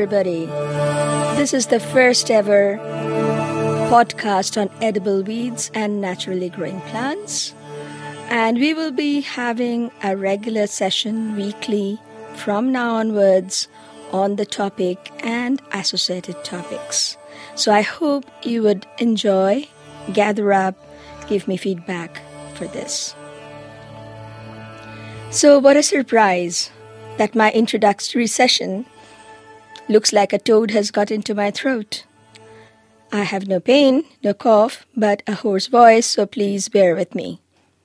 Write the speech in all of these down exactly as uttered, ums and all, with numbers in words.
everybody. This is the first ever podcast on edible weeds and naturally growing plants. And we will be having a regular session weekly from now onwards on the topic and associated topics. So I hope you would enjoy, gather up, give me feedback for this. So what a surprise that my introductory session looks like a toad has got into my throat. I have no pain, no cough, but a hoarse voice, so please bear with me.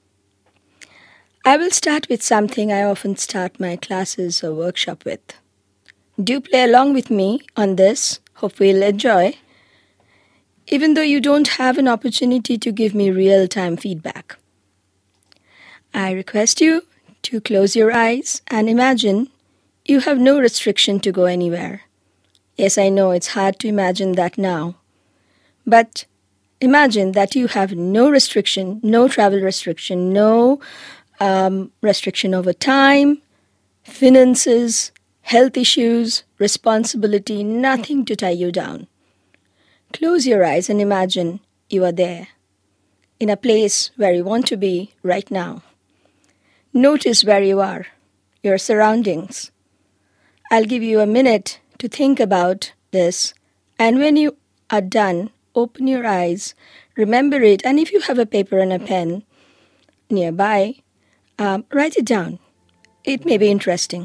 I will start with something I often start my classes or workshop with. Do play along with me on this, hope you'll enjoy, even though you don't have an opportunity to give me real-time feedback. I request you to close your eyes and imagine you have no restriction to go anywhere. Yes, I know it's hard to imagine that now. But imagine that you have no restriction, no travel restriction, no um, restriction over time, finances, health issues, responsibility, nothing to tie you down. Close your eyes and imagine you are there, in a place where you want to be right now. Notice where you are, your surroundings. I'll give you a minute to think about this, and when you are done, open your eyes, remember it, and if you have a paper and a pen nearby, um, write it down. It may be interesting.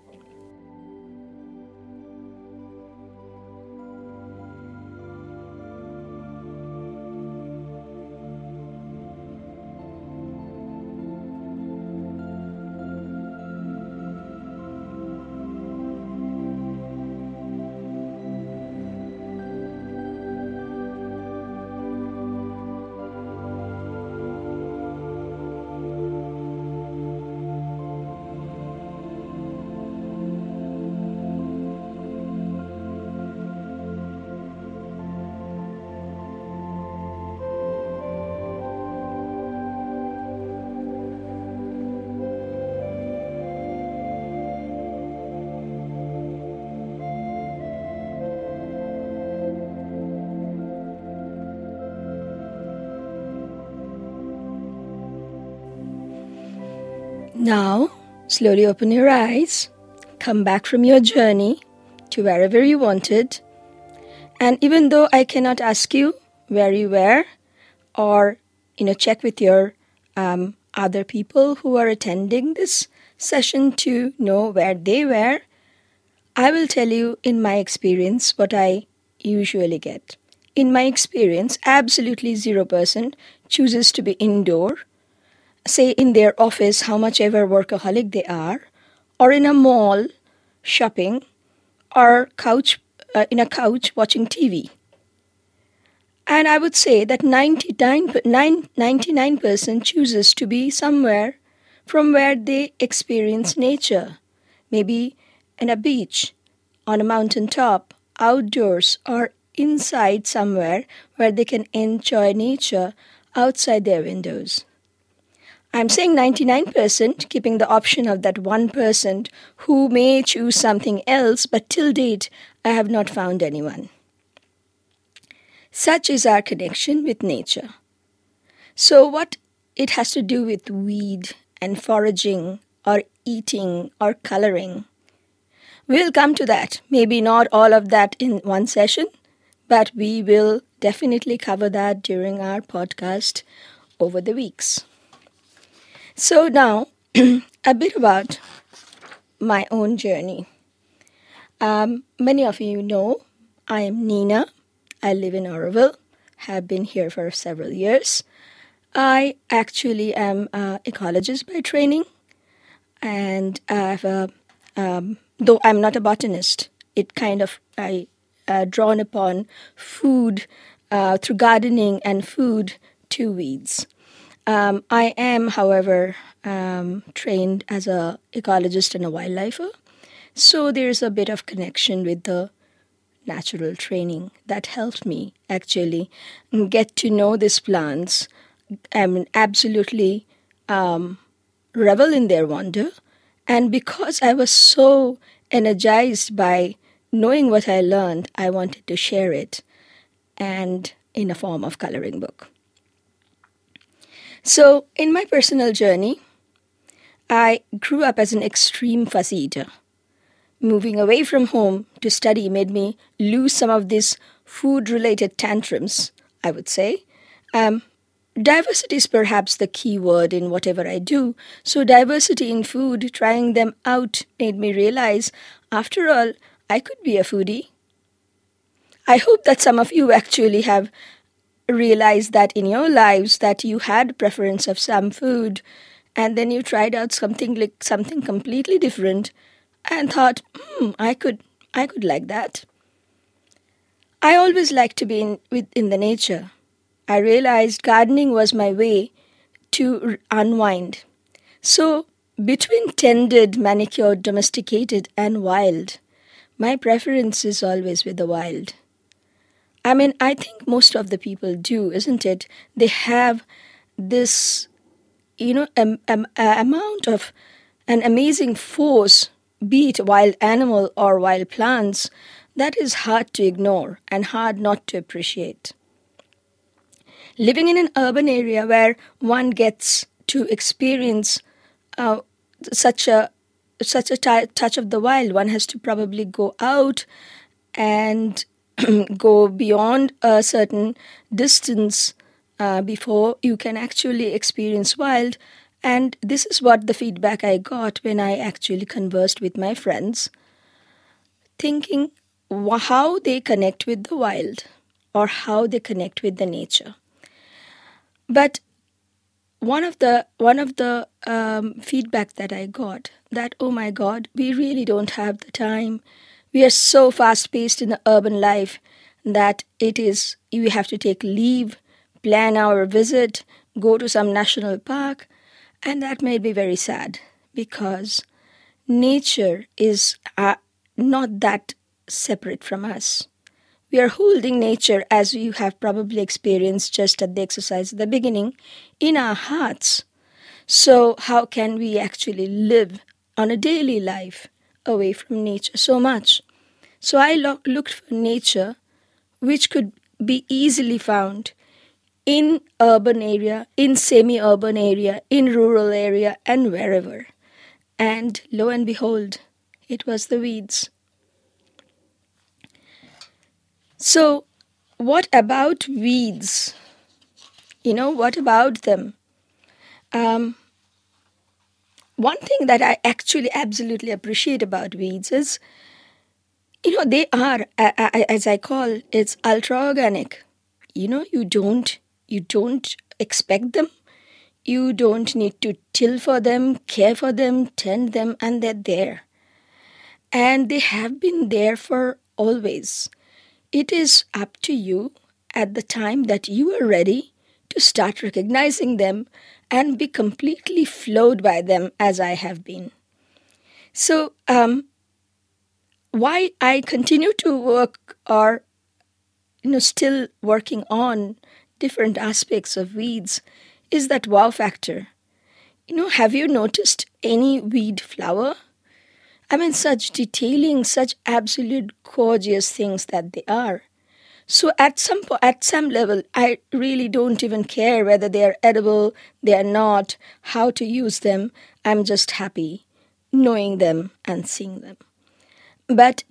Now, slowly open your eyes, come back from your journey to wherever you wanted, and even though I cannot ask you where you were, or you know, check with your um, other people who are attending this session to know where they were, I will tell you in my experience what I usually get. In my experience, absolutely zero percent chooses to be indoor, say in their office, how much ever workaholic they are, or in a mall shopping, or couch uh, in a couch watching T V. And I would say that ninety-nine percent chooses to be somewhere from where they experience nature, maybe in a beach, on a mountain top, outdoors, or inside somewhere where they can enjoy nature outside their windows. I'm saying ninety-nine percent, keeping the option of that one percent who may choose something else, but till date, I have not found anyone. Such is our connection with nature. So what it has to do with weed and foraging or eating or coloring, we'll come to that. Maybe not all of that in one session, but we will definitely cover that during our podcast over the weeks. So now, a bit about my own journey. Um, many of you know I am Nina. I live in Oroville, have been here for several years. I actually am an ecologist by training, and I have a, um, though I'm not a botanist, it kind of, I uh, drawn upon food uh, through gardening and food to weeds. Um, I am, however, um, trained as an ecologist and a wildlifer, so there's a bit of connection with the natural training that helped me actually get to know these plants. I mean, absolutely um, revel in their wonder, and because I was so energized by knowing what I learned, I wanted to share it, and in a form of coloring book. So, in my personal journey, I grew up as an extreme fussy eater. Moving away from home to study made me lose some of these food-related tantrums, I would say. Um, diversity is perhaps the key word in whatever I do. So diversity in food, trying them out, made me realize, after all, I could be a foodie. I hope that some of you actually have realized that in your lives that you had preference of some food, and then you tried out something like something completely different and thought, hmm, I could I could like that. I always liked to be in with in the nature. I realized gardening was my way to unwind. So between tended, manicured, domesticated, and wild, my preference is always with the wild. I mean, I think most of the people do, isn't it? They have this, you know, am, am, uh, amount of an amazing force, be it wild animal or wild plants, that is hard to ignore and hard not to appreciate. Living in an urban area where one gets to experience uh, such a such a t- touch of the wild, one has to probably go out and go beyond a certain distance uh, before you can actually experience wild. And this is what the feedback I got when I actually conversed with my friends, thinking wh- how they connect with the wild or how they connect with the nature. But one of the one of the um, feedback that I got, that, oh my God, we really don't have the time. We are so fast-paced in the urban life that it is, we have to take leave, plan our visit, go to some national park. And that made me very sad, because nature is uh, not that separate from us. We are holding nature, as you have probably experienced just at the exercise at the beginning, in our hearts. So how can we actually live on a daily life away from nature so much? So I lo- looked for nature which could be easily found in urban area, in semi-urban area, in rural area, and wherever. And lo and behold, it was the weeds. So what about weeds? You know, what about them? Um, one thing that I actually absolutely appreciate about weeds is, you know, they are, as I call, it's ultra-organic. You know, you don't, you don't expect them. You don't need to till for them, care for them, tend them, and they're there. And they have been there for always. It is up to you at the time that you are ready to start recognizing them and be completely flowed by them, as I have been. So, um, why I continue to work or, you know, still working on different aspects of weeds is that wow factor. You know, have you noticed any weed flower? I mean, such detailing, such absolute gorgeous things that they are. So at some po- at some level, I really don't even care whether they are edible, they are not, how to use them. I'm just happy knowing them and seeing them. But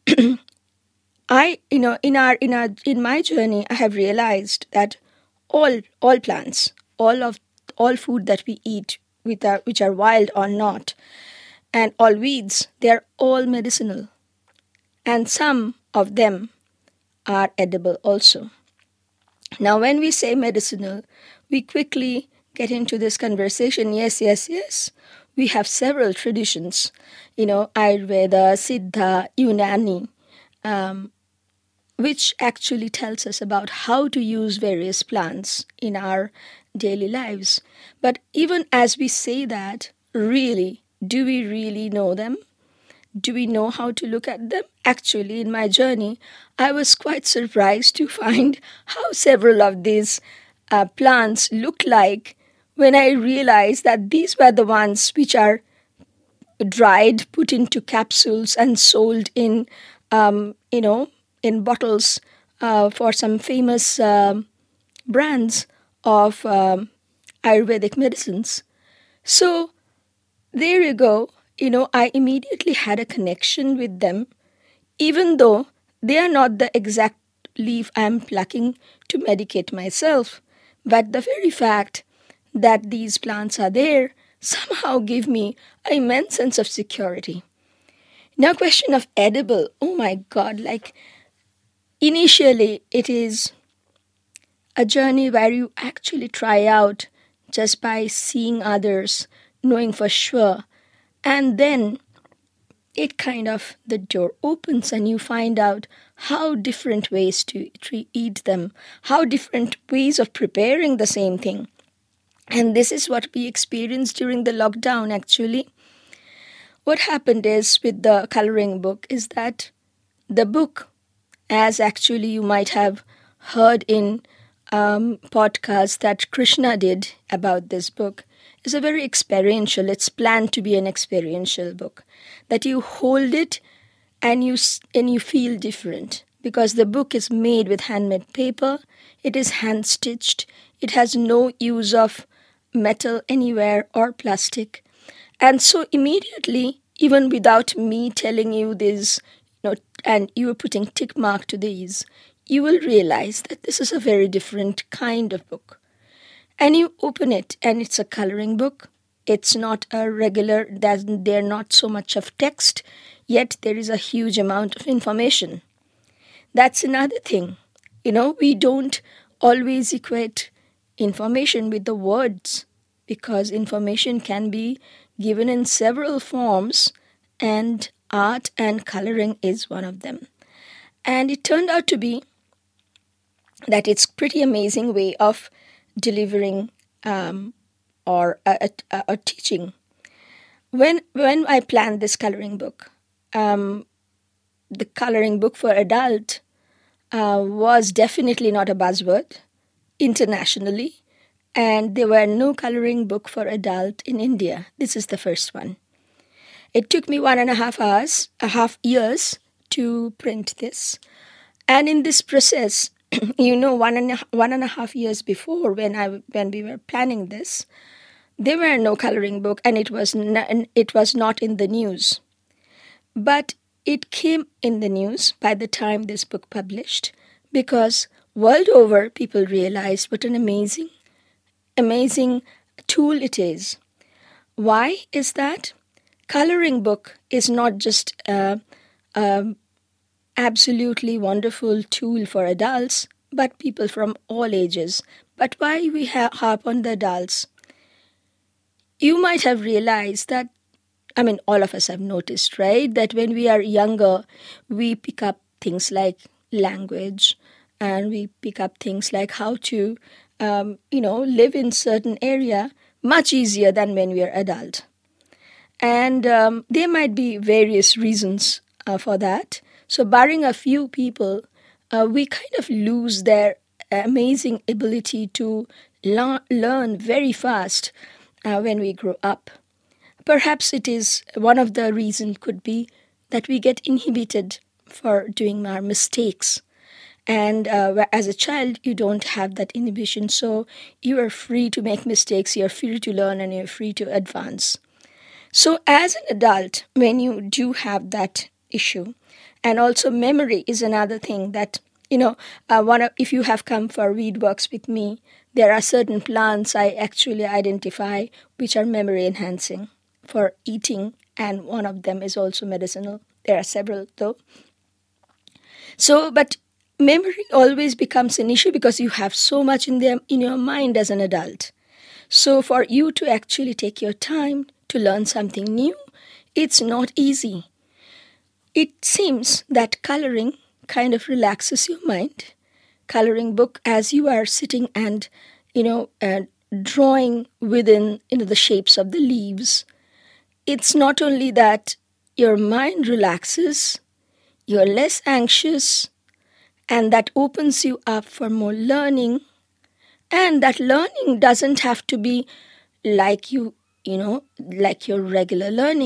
I, you know, in our in our in my journey, I have realized that all all plants, all of all food that we eat, with our, which are wild or not, and all weeds, they are all medicinal, and some of them are edible also. Now, when we say medicinal, we quickly get into this conversation. Yes, yes, yes. We have several traditions, you know, Ayurveda, Siddha, Unani, um, which actually tells us about how to use various plants in our daily lives. But even as we say that, really, do we really know them? Do we know how to look at them? Actually, in my journey, I was quite surprised to find how several of these uh, plants look like when I realized that these were the ones which are dried, put into capsules, and sold in um, you know, in bottles uh, for some famous um, brands of um, Ayurvedic medicines. So there you go. You know, I immediately had a connection with them, even though they are not the exact leaf I'm plucking to medicate myself. But the very fact that these plants are there somehow give me an immense sense of security. Now, question of edible. Oh my God, like initially it is a journey where you actually try out just by seeing others, knowing for sure. And then it kind of, the door opens and you find out how different ways to, to eat them, how different ways of preparing the same thing. And this is what we experienced during the lockdown actually. What happened is with the coloring book is that the book, as actually you might have heard in um, podcast that Krishna did about this book, is a very experiential. It's planned to be an experiential book, that you hold it and you and you feel different, because the book is made with handmade paper. It is hand stitched. It has no use of metal anywhere or plastic. And so immediately, even without me telling you this, you know, and you are putting tick mark to these, you will realize that this is a very different kind of book. And you open it and it's a coloring book. It's not a regular, there's not so much of text, yet there is a huge amount of information. That's another thing. You know, we don't always equate information with the words, because information can be given in several forms, and art and coloring is one of them. And it turned out to be that it's pretty amazing way of delivering um, or a, a, a teaching. When when I planned this coloring book, um, the coloring book for adult uh, was definitely not a buzzword internationally, and there were no coloring book for adult in India. This is the first one. It took me one and a half hours, a half years to print this. And in this process, you know, one and, a, one and a half years before when I when we were planning this, there were no coloring book, and it was n- it was not in the news. But it came in the news by the time this book published, because world over people realized what an amazing, amazing tool it is. Why is that? Coloring book is not just a, a absolutely wonderful tool for adults, but people from all ages. But why we ha- harp on the adults? You might have realized that, I mean, all of us have noticed, right, that when we are younger, we pick up things like language, and we pick up things like how to, um, you know, live in certain area much easier than when we are adult. And um, there might be various reasons uh, for that. So barring a few people, uh, we kind of lose their amazing ability to la- learn very fast uh, when we grow up. Perhaps it is one of the reasons could be that we get inhibited for doing our mistakes. And uh, as a child, you don't have that inhibition. So you are free to make mistakes, you're free to learn, and you're free to advance. So as an adult, when you do have that issue, and also memory is another thing that, you know, uh, one of, if you have come for Weedworks with me, there are certain plants I actually identify which are memory enhancing for eating, and one of them is also medicinal. There are several though. So, but memory always becomes an issue because you have so much in them in your mind as an adult. So for you to actually take your time to learn something new, it's not easy. It seems that coloring kind of relaxes your mind. Coloring book, as you are sitting and, you know, uh, drawing within, you know, the shapes of the leaves, it's not only that your mind relaxes, you're less anxious, and that opens you up for more learning. And that learning doesn't have to be like you, you know, like your regular learning.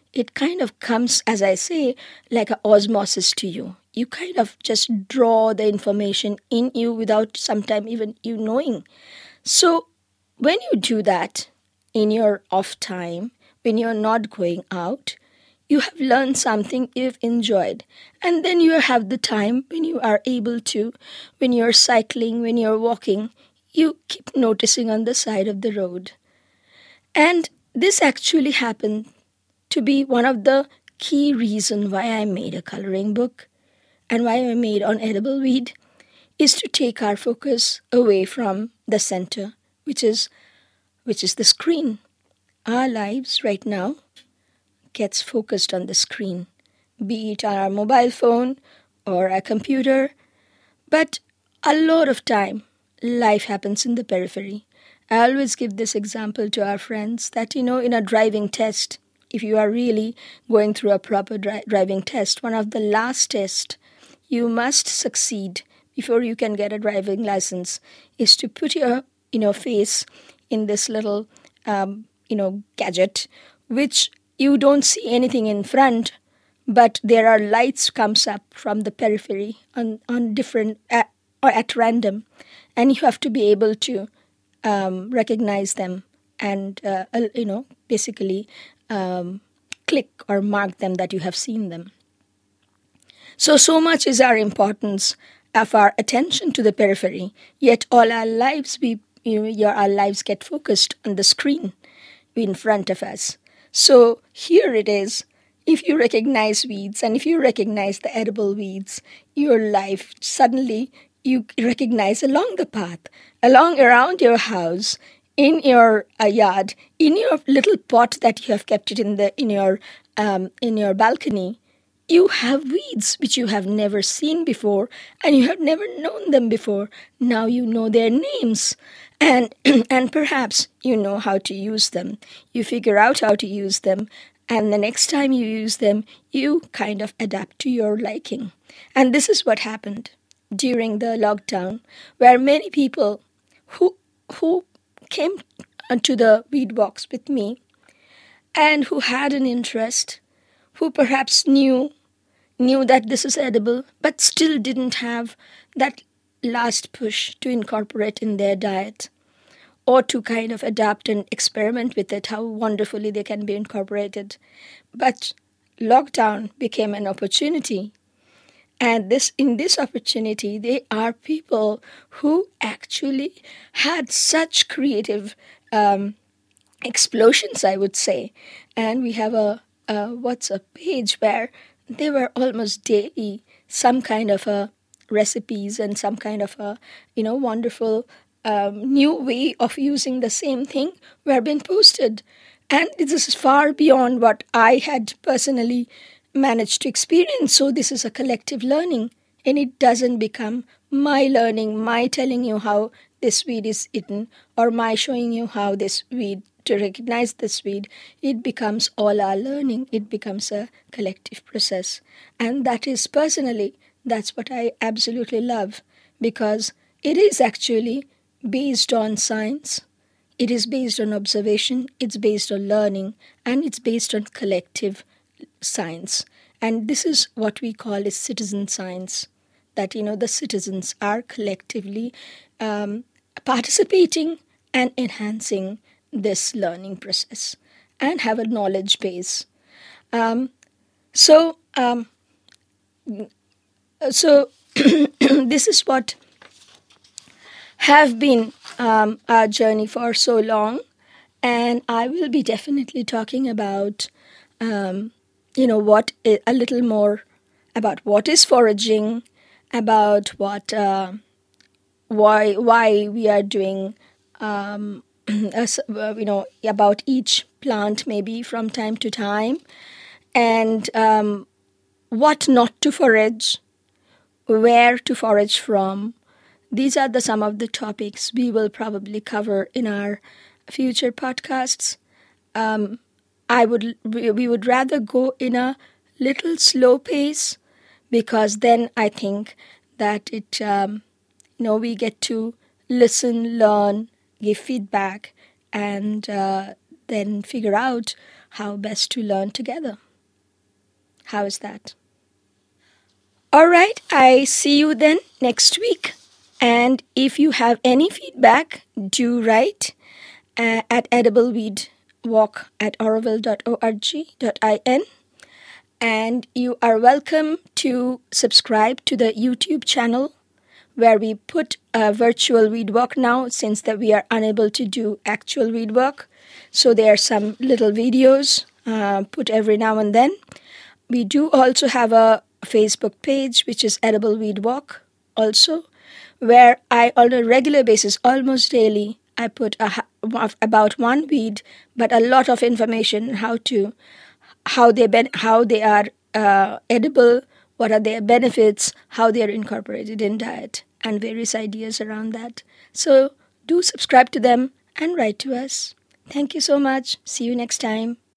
it kind of comes, as I say, like an osmosis to you. You kind of just draw the information in you without sometime even you knowing. So when you do that in your off time, when you're not going out, you have learned something you've enjoyed. And then you have the time when you are able to, when you're cycling, when you're walking, you keep noticing on the side of the road. And this actually happened to be one of the key reasons why I made a coloring book and why I made on edible weed, is to take our focus away from the center, which is which is the screen. Our lives right now gets focused on the screen, be it on our mobile phone or a computer. But a lot of time, life happens in the periphery. I always give this example to our friends that, you know, in a driving test, if you are really going through a proper dri- driving test, one of the last tests you must succeed before you can get a driving license is to put your, you know, face in this little, um, you know, gadget, which you don't see anything in front, but there are lights comes up from the periphery on, on different, at, or at random, and you have to be able to um, recognize them and, uh, you know, basically um, click or mark them that you have seen them. So, so much is our importance of our attention to the periphery, yet all our lives, we, you know, your, our lives get focused on the screen in front of us. So here it is. If you recognize weeds and if you recognize the edible weeds, your life suddenly you recognize along the path, along around your house, in your uh, yard, in your little pot that you have kept it in the in your um, in your balcony. You have weeds which you have never seen before and you have never known them before. Now you know their names and and perhaps you know how to use them. You figure out how to use them, and the next time you use them, you kind of adapt to your liking. And this is what happened during the lockdown, where many people who who came to the weed box with me and who had an interest, who perhaps knew knew that this is edible, but still didn't have that last push to incorporate in their diet or to kind of adapt and experiment with it, how wonderfully they can be incorporated. But lockdown became an opportunity. And this in this opportunity, they are people who actually had such creative um, explosions, I would say. And we have a, a WhatsApp page where they were almost daily some kind of a recipes and some kind of a, you know, wonderful um, new way of using the same thing were being posted. And this is far beyond what I had personally managed to experience. So this is a collective learning, and it doesn't become my learning, my telling you how this weed is eaten, or my showing you how this weed to recognize this weed. It becomes all our learning. It becomes a collective process. And that is personally, that's what I absolutely love, because it is actually based on science. It is based on observation. It's based on learning, and it's based on collective science. And this is what we call is citizen science, that, you know, the citizens are collectively um, participating and enhancing this learning process and have a knowledge base. Um, so, um, so this is what have been um, our journey for so long, and I will be definitely talking about, um, you know, what I- a little more about what is foraging, about what uh, why why we are doing. Um, as, uh, you know, about each plant maybe from time to time, and um, what not to forage, where to forage from. These are the some of the topics we will probably cover in our future podcasts. Um, I would we we would rather go in a little slow pace, because then I think that it um, you know, we get to listen, learn, give feedback, and uh, then figure out how best to learn together. How is that? All right, I see you then next week. And if you have any feedback, do write uh, at edibleweedwalk at auroville dot org dot in. And you are welcome to subscribe to the YouTube channel where we put a virtual weed walk now, since that we are unable to do actual weed walk. So there are some little videos uh, put every now and then. We do also have a Facebook page, which is Edible Weed Walk also, where I, on a regular basis, almost daily, I put a, about one weed, but a lot of information how to, how they ben, how they are uh, edible, what are their benefits, how they are incorporated in diet, and various ideas around that. So do subscribe to them and write to us. Thank you so much. See you next time.